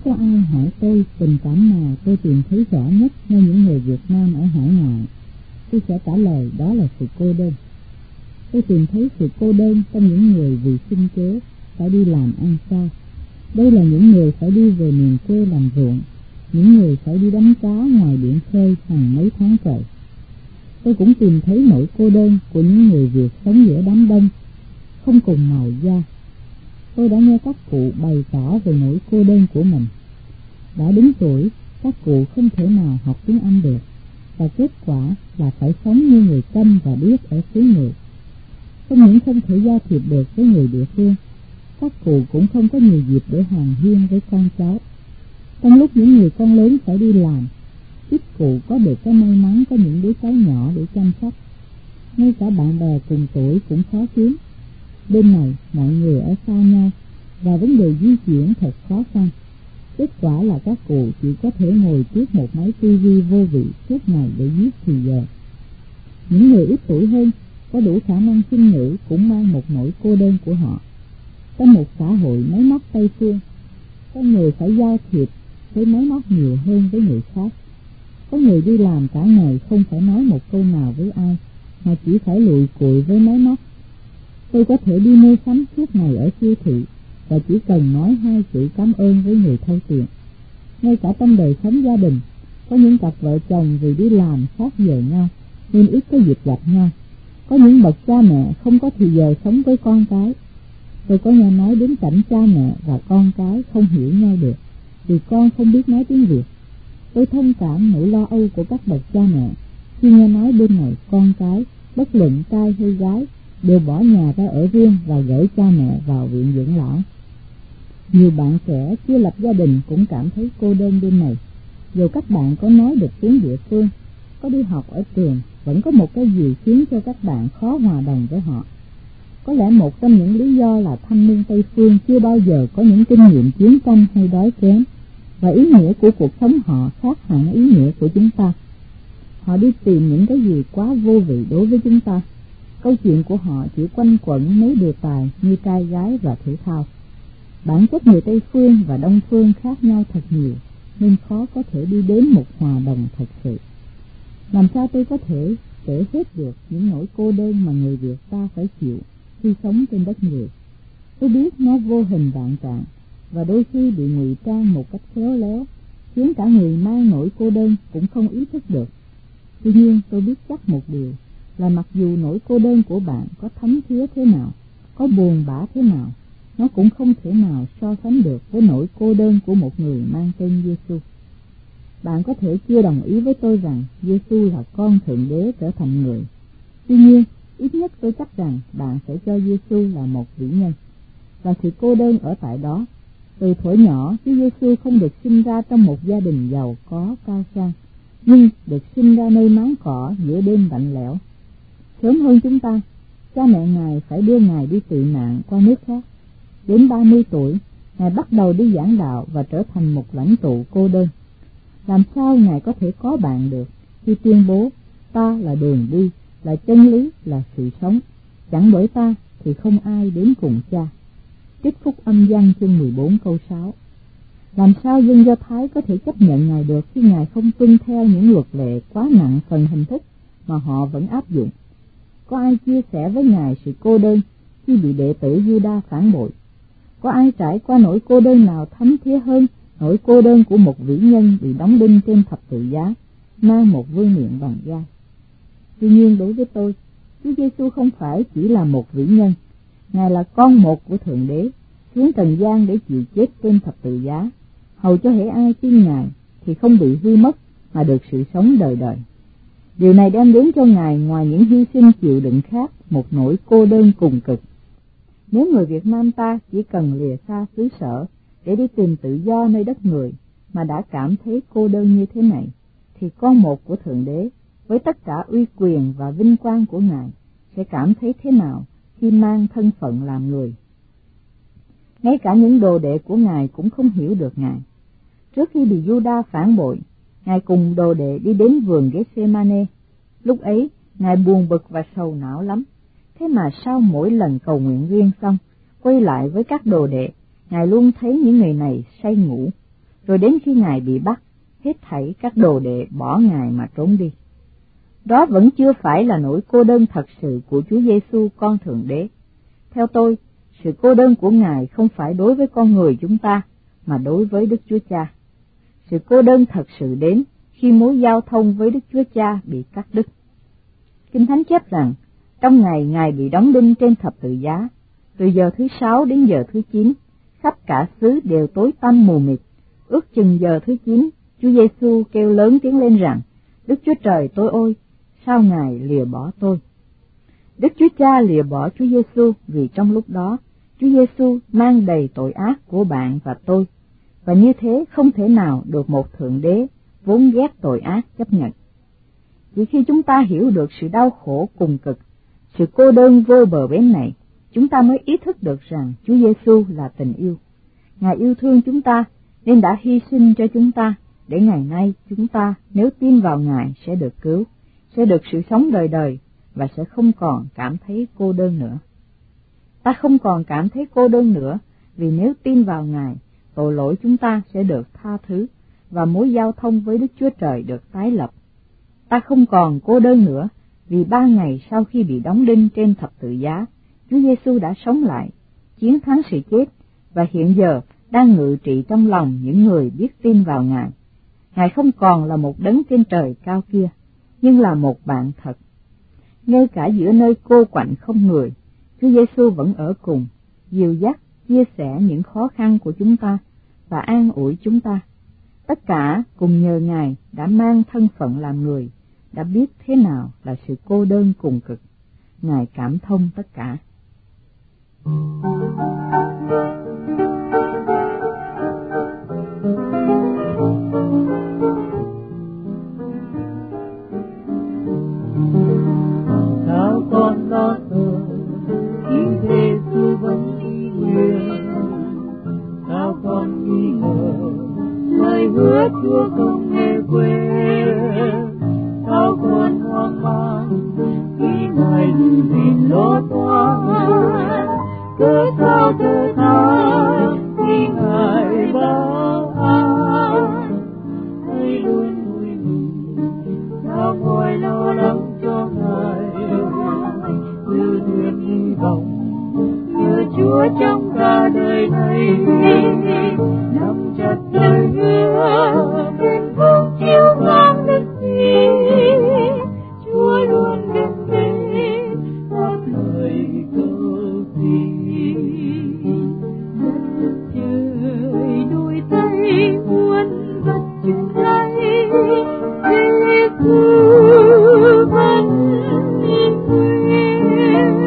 có ai hỏi tôi tình cảm nào tôi tìm thấy rõ nhất nơi những người Việt Nam ở hải ngoại, tôi sẽ trả lời đó là sự cô đơn. Tôi tìm thấy sự cô đơn trong những người vì sinh kế phải đi làm ăn xa. Đây là những người phải đi về miền quê làm ruộng, những người phải đi đánh cá ngoài biển khơi hàng mấy tháng trời. Tôi cũng tìm thấy nỗi cô đơn của những người Việt sống giữa đám đông, không cùng màu da. Tôi đã nghe các cụ bày tỏ về nỗi cô đơn của mình. Đã đến tuổi, các cụ không thể nào học tiếng Anh được, và kết quả là phải sống như người Chăm và Điếc ở xứ người. Không những không thể giao thiệp được với người địa phương, các cụ cũng không có nhiều dịp để hàn huyên với con cháu. Trong lúc những người con lớn phải đi làm, ít cụ có được cái may mắn có những đứa cháu nhỏ để chăm sóc. Ngay cả bạn bè cùng tuổi cũng khó kiếm. Bên này mọi người ở xa nhau và vấn đề di chuyển thật khó khăn. Kết quả là các cụ chỉ có thể ngồi trước một máy tivi vô vị suốt ngày để giết thì giờ. Những người ít tuổi hơn có đủ khả năng sinh ngữ cũng mang một nỗi cô đơn của họ. Trong một xã hội máy móc Tây phương, con người phải giao thiệp với máy móc nhiều hơn với người khác. Có người đi làm cả ngày không phải nói một câu nào với ai, mà chỉ phải lụi cụi với máy móc. Tôi có thể đi mua sắm suốt ngày ở siêu thị và chỉ cần nói 2 chữ cảm ơn với người thâu tiền. Ngay cả trong đời sống gia đình, có những cặp vợ chồng vì đi làm khác giờ nhau nên ít có dịp gặp nhau. Có những bậc cha mẹ không có thì giờ sống với con cái. Tôi có nghe nói đến cảnh cha mẹ và con cái không hiểu nhau được vì con không biết nói tiếng Việt. Tôi thông cảm nỗi lo âu của các bậc cha mẹ khi nghe nói bên này con cái, bất luận trai hay gái, đều bỏ nhà ra ở riêng và gửi cha mẹ vào viện dưỡng lão. Nhiều bạn trẻ chưa lập gia đình cũng cảm thấy cô đơn bên này. Dù các bạn có nói được tiếng địa phương, có đi học ở trường, vẫn có một cái gì khiến cho các bạn khó hòa đồng với họ. Có lẽ một trong những lý do là thanh niên Tây phương chưa bao giờ có những kinh nghiệm chiến tranh hay đói kém, và ý nghĩa của cuộc sống họ khác hẳn ý nghĩa của chúng ta. Họ đi tìm những cái gì quá vô vị đối với chúng ta. Câu chuyện của họ chỉ quanh quẩn mấy đề tài như trai gái và thể thao. Bản chất người Tây phương và Đông phương khác nhau thật nhiều, nên khó có thể đi đến một hòa đồng thật sự. Làm sao tôi có thể kể hết được những nỗi cô đơn mà người Việt ta phải chịu khi sống trên đất người? Tôi biết nó vô hình vạn trạng và đôi khi bị ngụy trang một cách khéo léo, khiến cả người mang nỗi cô đơn cũng không ý thức được. Tuy nhiên tôi biết chắc một điều là mặc dù nỗi cô đơn của bạn có thấm thía thế nào, có buồn bã thế nào, nó cũng không thể nào so sánh được với nỗi cô đơn của một người mang tên Giêsu. Bạn có thể chưa đồng ý với tôi rằng Giêsu là con Thượng Đế trở thành người. Tuy nhiên, ít nhất tôi chắc rằng bạn sẽ cho Giêsu là một vĩ nhân. Và sự cô đơn ở tại đó. Từ thuở nhỏ, Chúa Giêsu không được sinh ra trong một gia đình giàu có cao sang, nhưng được sinh ra nơi máng cỏ giữa đêm lạnh lẽo. Sớm hơn chúng ta, cha mẹ Ngài phải đưa Ngài đi tị nạn qua nước khác. Đến 30 tuổi, Ngài bắt đầu đi giảng đạo và trở thành một lãnh tụ cô đơn. Làm sao Ngài có thể có bạn được khi tuyên bố ta là đường đi, là chân lý, là sự sống, chẳng bởi ta thì không ai đến cùng cha. Trích Phúc Âm Văn chương 14 câu 6. Làm sao dân Do Thái có thể chấp nhận Ngài được khi Ngài không tuân theo những luật lệ quá nặng phần hình thức mà họ vẫn áp dụng? Có ai chia sẻ với Ngài sự cô đơn khi bị đệ tử Giu-đa phản bội? Có ai trải qua nỗi cô đơn nào thấm thía hơn nỗi cô đơn của một vĩ nhân bị đóng đinh trên thập tự giá, mang một vương miện bằng gai? Tuy nhiên đối với tôi, Chúa Giêsu không phải chỉ là một vĩ nhân, Ngài là con một của Thượng Đế, xuống trần gian để chịu chết trên thập tự giá, hầu cho hễ ai tin Ngài thì không bị hư mất mà được sự sống đời đời. Điều này đem đến cho Ngài ngoài những hy sinh chịu đựng khác một nỗi cô đơn cùng cực. Nếu người Việt Nam ta chỉ cần lìa xa xứ sở để đi tìm tự do nơi đất người mà đã cảm thấy cô đơn như thế này, thì con một của Thượng Đế với tất cả uy quyền và vinh quang của Ngài sẽ cảm thấy thế nào khi mang thân phận làm người. Ngay cả những đồ đệ của Ngài cũng không hiểu được Ngài. Trước khi bị Giu-đa phản bội, Ngài cùng đồ đệ đi đến vườn Gethsemane. Lúc ấy, Ngài buồn bực và sầu não lắm. Thế mà sau mỗi lần cầu nguyện riêng xong, quay lại với các đồ đệ, Ngài luôn thấy những người này say ngủ. Rồi đến khi Ngài bị bắt, hết thảy các đồ đệ bỏ Ngài mà trốn đi. Đó vẫn chưa phải là nỗi cô đơn thật sự của Chúa Giêsu con Thượng Đế. Theo tôi, sự cô đơn của Ngài không phải đối với con người chúng ta, mà đối với Đức Chúa Cha. Sự cô đơn thật sự đến khi mối giao thông với Đức Chúa Cha bị cắt đứt. Kinh Thánh chép rằng, trong ngày Ngài bị đóng đinh trên thập tự giá, từ giờ thứ 6 đến giờ thứ 9, khắp cả xứ đều tối tăm mù mịt. Ước chừng giờ thứ 9, Chúa Giêsu kêu lớn tiếng lên rằng, Đức Chúa Trời tôi ơi, sao Ngài lìa bỏ tôi? Đức Chúa Cha lìa bỏ Chúa Giêsu vì trong lúc đó, Chúa Giêsu mang đầy tội ác của bạn và tôi, và như thế không thể nào được một Thượng Đế vốn ghét tội ác chấp nhận. Chỉ khi chúng ta hiểu được sự đau khổ cùng cực, sự cô đơn vô bờ bến này, chúng ta mới ý thức được rằng Chúa Giêsu là tình yêu. Ngài yêu thương chúng ta nên đã hy sinh cho chúng ta, để ngày nay chúng ta nếu tin vào Ngài sẽ được cứu, sẽ được sự sống đời đời và sẽ không còn cảm thấy cô đơn nữa. Ta không còn cảm thấy cô đơn nữa vì nếu tin vào Ngài, tội lỗi chúng ta sẽ được tha thứ và mối giao thông với Đức Chúa Trời được tái lập. Ta không còn cô đơn nữa vì 3 ngày sau khi bị đóng đinh trên thập tự giá, Chúa Giêsu đã sống lại, chiến thắng sự chết và hiện giờ đang ngự trị trong lòng những người biết tin vào Ngài. Ngài không còn là một đấng trên trời cao kia, nhưng là một bạn thật. Ngay cả giữa nơi cô quạnh không người, Chúa Giêsu vẫn ở cùng, dìu dắt, chia sẻ những khó khăn của chúng ta và an ủi chúng ta. Tất cả cùng nhờ Ngài đã mang thân phận làm người, đã biết thế nào là sự cô đơn cùng cực. Ngài cảm thông tất cả. Sao con lo sợ khi Giêsu vẫn đi nguyện? Sao con nghi ngờ lời hứa Chúa không hề quên? Sao con hoang mang khi Ngài lùi nhìn lo toan? Cớ sao thở than khi Ngài báo an? Hãy luôn vui mừng, sao ngồi lo lắng cho Ngài, giữ niềm hy vọng nhờ Chúa trong cả đời này. Nắm chặt lời hứa bên không chiếu ngang đất đi, Chúa luôn gần bên đáp lời cầu xin. Đất trời đôi tay muôn vật trên tay, Giêsu vẫn in nguyên.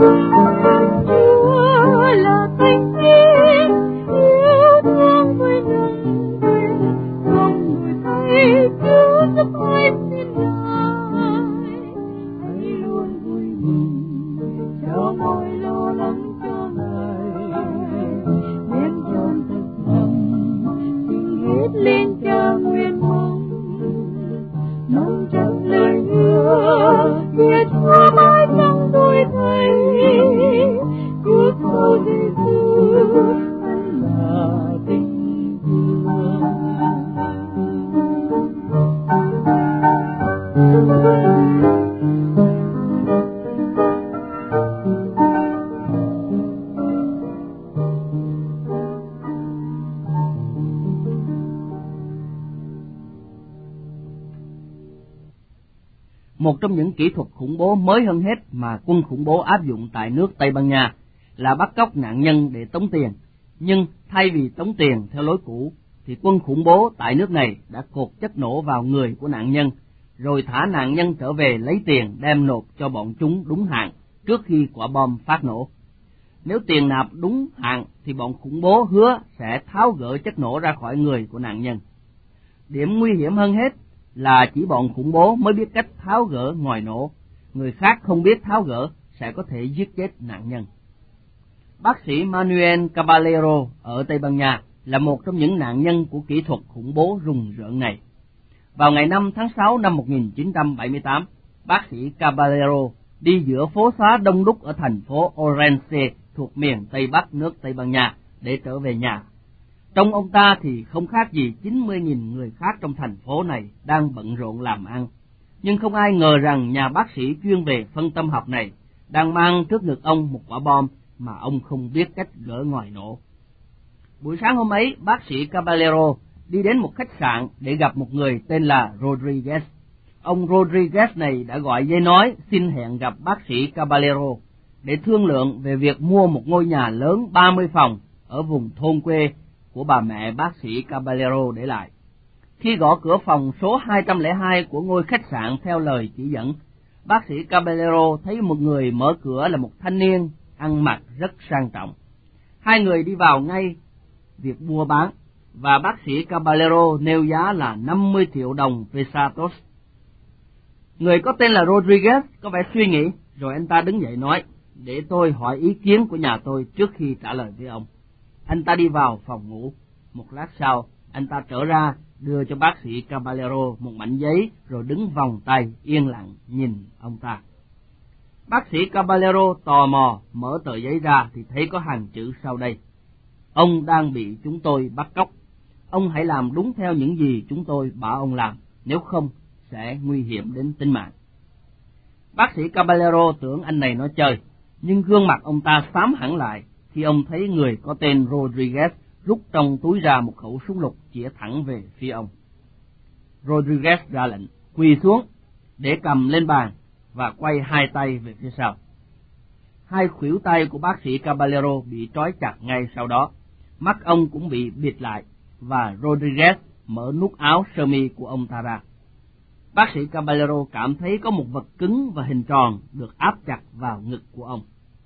Chúa là thánh tiên yêu thương với nhân quyền, không người thấy cứu giúp ai xin Ngài. Hãy luôn vui mừng, chào mọi lo lắng cho Ngài, đem trọn thật lòng xin hết lên Cha nguyện mong. Nắm chặt lời hứa kia Chúa mãi trong đôi thầy, Chúa thâu Giêsu vẫn là tình thương. Một trong những kỹ thuật khủng bố mới hơn hết mà quân khủng bố áp dụng tại nước Tây Ban Nha là bắt cóc nạn nhân để tống tiền. Nhưng thay vì tống tiền theo lối cũ, thì quân khủng bố tại nước này đã cột chất nổ vào người của nạn nhân, rồi thả nạn nhân trở về lấy tiền đem nộp cho bọn chúng đúng hạn trước khi quả bom phát nổ. Nếu tiền nạp đúng hạn thì bọn khủng bố hứa sẽ tháo gỡ chất nổ ra khỏi người của nạn nhân. Điểm nguy hiểm hơn hết là chỉ bọn khủng bố mới biết cách tháo gỡ ngòi nổ, người khác không biết tháo gỡ sẽ có thể giết chết nạn nhân. Bác sĩ Manuel Caballero ở Tây Ban Nha là một trong những nạn nhân của kỹ thuật khủng bố rùng rợn này. Vào ngày 5 tháng 6 năm 1978, bác sĩ Caballero đi giữa phố xá đông đúc ở thành phố Orense thuộc miền Tây Bắc nước Tây Ban Nha để trở về nhà. Trong ông ta thì không khác gì 90.000 người khác trong thành phố này đang bận rộn làm ăn. Nhưng không ai ngờ rằng nhà bác sĩ chuyên về phân tâm học này đang mang trước ngực ông một quả bom mà ông không biết cách gỡ ngòi nổ. Buổi sáng hôm ấy, bác sĩ Caballero đi đến một khách sạn để gặp một người tên là Rodriguez. Ông Rodriguez này đã gọi dây nói xin hẹn gặp bác sĩ Caballero để thương lượng về việc mua một ngôi nhà lớn 30 phòng ở vùng thôn quê của bà mẹ bác sĩ Caballero để lại. Khi gõ cửa phòng số 202 của ngôi khách sạn theo lời chỉ dẫn, bác sĩ Caballero thấy một người mở cửa là một thanh niên ăn mặc rất sang trọng. Hai người đi vào ngay việc mua bán, và bác sĩ Caballero nêu giá là 50 triệu đồng pesos. Người có tên là Rodriguez có vẻ suy nghĩ, rồi anh ta đứng dậy nói, để tôi hỏi ý kiến của nhà tôi trước khi trả lời với ông. Anh ta đi vào phòng ngủ. Một lát sau, anh ta trở ra, đưa cho bác sĩ Caballero một mảnh giấy, rồi đứng vòng tay yên lặng nhìn ông ta. Bác sĩ Caballero tò mò mở tờ giấy ra thì thấy có hàng chữ sau đây: ông đang bị chúng tôi bắt cóc. Ông hãy làm đúng theo những gì chúng tôi bảo ông làm, nếu không sẽ nguy hiểm đến tính mạng. Bác sĩ Caballero tưởng anh này nói chơi, nhưng gương mặt ông ta xám hẳn lại khi ông thấy người có tên Rodriguez rút trong túi ra một khẩu súng lục chĩa thẳng về phía ông. Rodriguez ra lệnh quỳ xuống để cầm lên bàn và quay hai tay về phía sau. Hai khuỷu tay của bác sĩ Caballero bị trói chặt ngay sau đó, mắt ông cũng bị bịt lại, và Rodriguez mở nút áo sơ mi của ông ta ra. Bác sĩ Caballero cảm thấy có một vật cứng và hình tròn được áp chặt vào ngực của ông.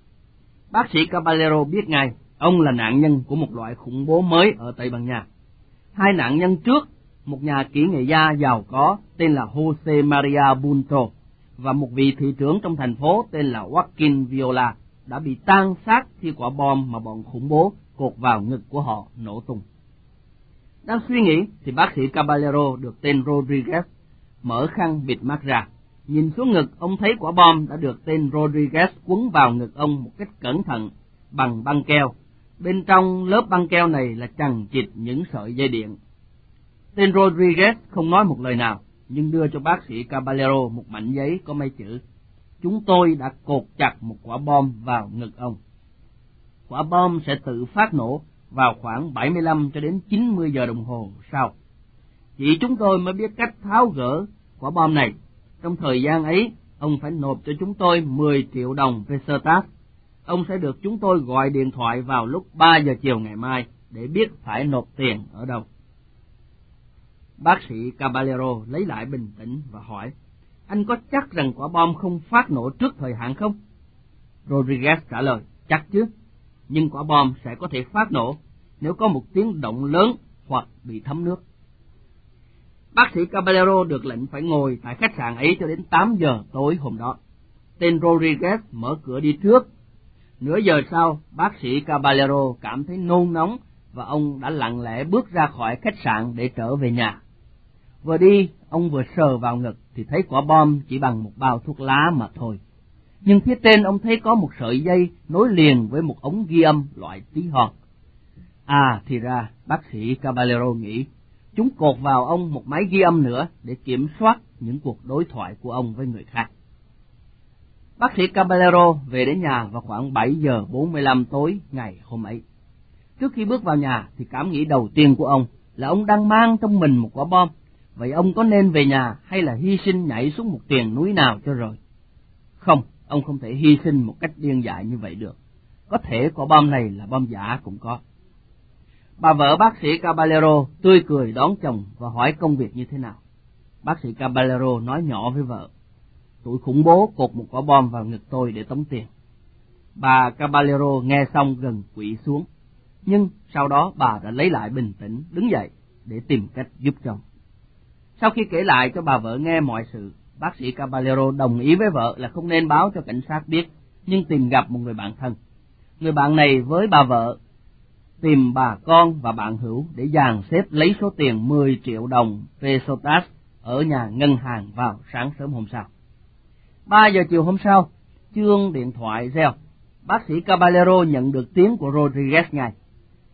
Bác sĩ Caballero biết ngay ông là nạn nhân của một loại khủng bố mới ở Tây Ban Nha. Hai nạn nhân trước, một nhà kỹ nghệ gia giàu có tên là Jose Maria Bunto và một vị thị trưởng trong thành phố tên là Joaquin Viola, đã bị tan xác khi quả bom mà bọn khủng bố cột vào ngực của họ nổ tung. Đang suy nghĩ thì bác sĩ Caballero được tên Rodriguez mở khăn bịt mắt ra. Nhìn xuống ngực, ông thấy quả bom đã được tên Rodriguez quấn vào ngực ông một cách cẩn thận bằng băng keo. Bên trong lớp băng keo này là chằng chịt những sợi dây điện. Tên Rodriguez không nói một lời nào, nhưng đưa cho bác sĩ Caballero một mảnh giấy có mấy chữ: chúng tôi đã cột chặt một quả bom vào ngực ông. Quả bom sẽ tự phát nổ vào khoảng 75 cho đến 90 giờ đồng hồ sau. Chỉ chúng tôi mới biết cách tháo gỡ quả bom này. Trong thời gian ấy, ông phải nộp cho chúng tôi 10 triệu đồng pesetas. Ông sẽ được chúng tôi gọi điện thoại vào lúc 3 giờ chiều ngày mai để biết phải nộp tiền ở đâu. Bác sĩ Caballero lấy lại bình tĩnh và hỏi, anh có chắc rằng quả bom không phát nổ trước thời hạn không? Rodriguez trả lời, chắc chứ, nhưng quả bom sẽ có thể phát nổ nếu có một tiếng động lớn hoặc bị thấm nước. Bác sĩ Caballero được lệnh phải ngồi tại khách sạn ấy cho đến 8 giờ tối hôm đó. Tên Rodriguez mở cửa đi trước. Nửa giờ sau, bác sĩ Caballero cảm thấy nôn nóng và ông đã lặng lẽ bước ra khỏi khách sạn để trở về nhà. Vừa đi, ông vừa sờ vào ngực thì thấy quả bom chỉ bằng một bao thuốc lá mà thôi. Nhưng phía trên ông thấy có một sợi dây nối liền với một ống ghi âm loại tí hon. À, thì ra, bác sĩ Caballero nghĩ, chúng cột vào ông một máy ghi âm nữa để kiểm soát những cuộc đối thoại của ông với người khác. Bác sĩ Caballero về đến nhà vào khoảng 7 giờ 45 tối ngày hôm ấy. Trước khi bước vào nhà thì cảm nghĩ đầu tiên của ông là ông đang mang trong mình một quả bom. Vậy ông có nên về nhà hay là hy sinh nhảy xuống một triền núi nào cho rồi? Không, ông không thể hy sinh một cách điên dại như vậy được. Có thể quả bom này là bom giả cũng có. Bà vợ bác sĩ Caballero tươi cười đón chồng và hỏi công việc như thế nào. Bác sĩ Caballero nói nhỏ với vợ, tụi khủng bố cột một quả bom vào ngực tôi để tống tiền. Bà Caballero nghe xong gần quỵ xuống, nhưng sau đó bà đã lấy lại bình tĩnh, đứng dậy để tìm cách giúp chồng. Sau khi kể lại cho bà vợ nghe mọi sự, bác sĩ Caballero đồng ý với vợ là không nên báo cho cảnh sát biết, nhưng tìm gặp một người bạn thân. Người bạn này với bà vợ tìm bà con và bạn hữu để dàn xếp lấy số tiền 10 triệu đồng pesetas ở nhà ngân hàng vào sáng sớm hôm sau. 3 giờ chiều hôm sau, chuông điện thoại reo. Bác sĩ Caballero nhận được tiếng của Rodriguez ngay.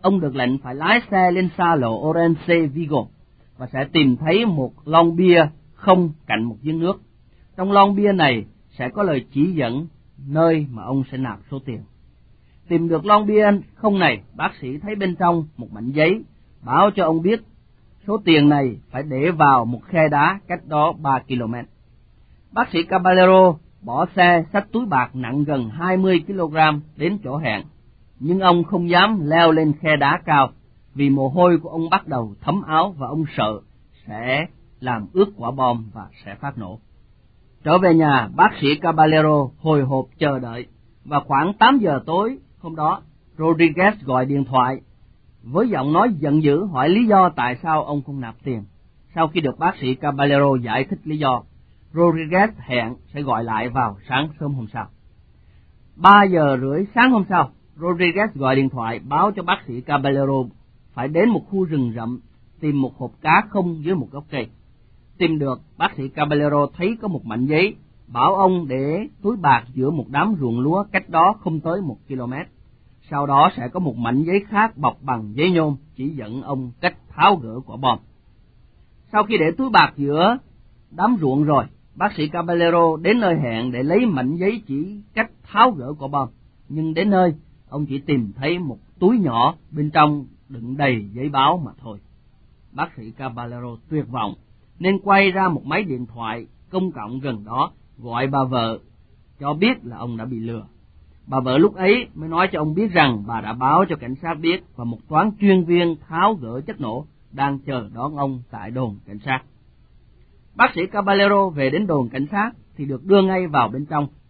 ông được lệnh phải lái xe lên xa lộ Orense Vigo và sẽ tìm thấy một lon bia không cạnh một giếng nước. Trong lon bia này sẽ có lời chỉ dẫn nơi mà ông sẽ nạp số tiền. Tìm được lon bia không này, bác sĩ thấy bên trong một mảnh giấy báo cho ông biết số tiền này phải để vào một khe đá cách đó 3 km. Bác sĩ Caballero bỏ xe xách túi bạc nặng gần 20 kg đến chỗ hẹn, nhưng ông không dám leo lên khe đá cao vì mồ hôi của ông bắt đầu thấm áo và ông sợ sẽ làm ướt quả bom và sẽ phát nổ. Trở về nhà, bác sĩ Caballero hồi hộp chờ đợi, và khoảng 8 giờ tối hôm đó, Rodriguez gọi điện thoại với giọng nói giận dữ hỏi lý do tại sao ông không nạp tiền. Sau khi được bác sĩ Caballero giải thích lý do, Rodriguez hẹn sẽ gọi lại vào sáng sớm hôm sau. 3 giờ rưỡi sáng hôm sau, Rodriguez gọi điện thoại báo cho bác sĩ Caballero phải đến một khu rừng rậm tìm một hộp cá không dưới một gốc cây. Tìm được, bác sĩ Caballero thấy có một mảnh giấy bảo ông để túi bạc giữa một đám ruộng lúa cách đó không tới 1 km. Sau đó sẽ có một mảnh giấy khác bọc bằng giấy nhôm chỉ dẫn ông cách tháo gỡ quả bom. Sau khi để túi bạc giữa đám ruộng rồi, bác sĩ Caballero đến nơi hẹn để lấy mảnh giấy chỉ cách tháo gỡ quả bom. Nhưng đến nơi, ông chỉ tìm thấy một túi nhỏ bên trong đựng đầy giấy báo mà thôi. Bác sĩ Caballero tuyệt vọng nên quay ra một máy điện thoại công cộng gần đó gọi bà vợ cho biết là ông đã bị lừa. Bà vợ lúc ấy mới nói cho ông biết rằng bà đã báo cho cảnh sát biết và một toán chuyên viên tháo gỡ chất nổ đang chờ đón ông tại đồn cảnh sát. Bác sĩ Caballero về đến đồn cảnh sát thì được đưa ngay vào bên trong